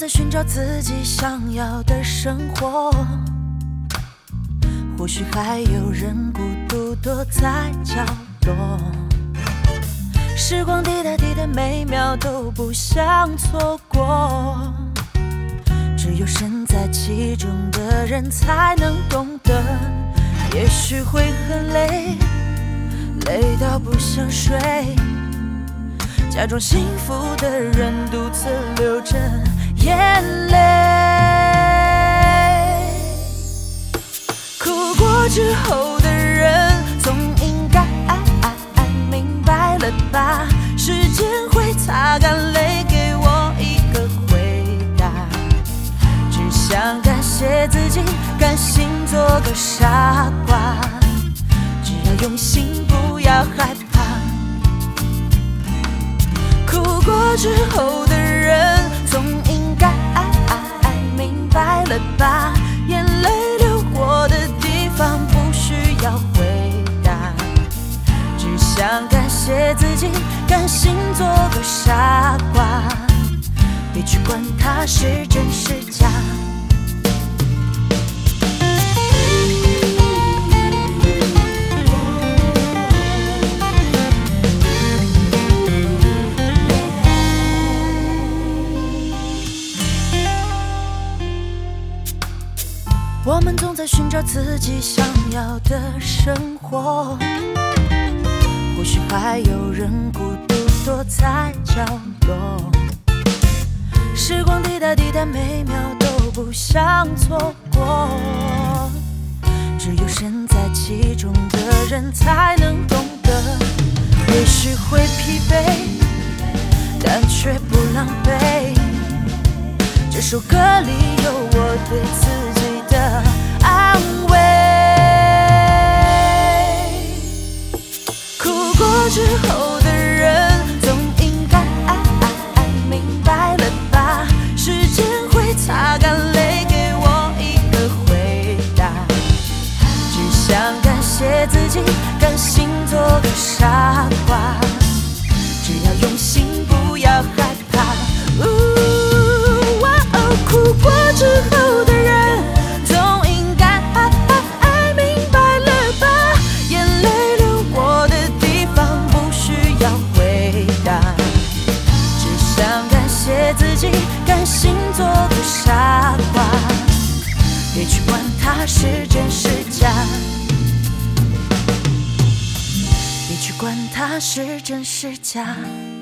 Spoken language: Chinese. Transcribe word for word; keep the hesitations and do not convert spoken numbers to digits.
在寻找自己想要的生活，或许还有人孤独躲在角落，时光滴答滴答，每秒都不想错过，只有身在其中的人才能懂得，也许会很累，累到不想睡，假装幸福的人独自流着眼泪，哭过之后的人总应该明白了吧，时间会擦干泪，给我一个回答，只想感谢自己，甘心做个傻瓜，只要用心，不要害怕，哭过之后的人总应该明白了吧，眼泪流过的地方不需要回答，只想感谢自己，甘心做个傻瓜，别去管它是真是假。我们总在寻找自己想要的生活，或许还有人孤独躲在角落，时光滴答滴答，每秒都不想错过，只有身在其中的人才能懂得，也许会疲惫，但却不狼狈，这首歌里有我对自己的安慰，哭过之后的人总应该明白了吧，时间会擦干泪，给我一个回答，只想感谢自己，甘心做个傻瓜，只要用心，不要害怕，哭过之后的人总应该明白了吧，眼泪流过的地方不需要回答，只想感谢自己，甘心做个傻瓜，别去管它是真是假，别去管它是真是假。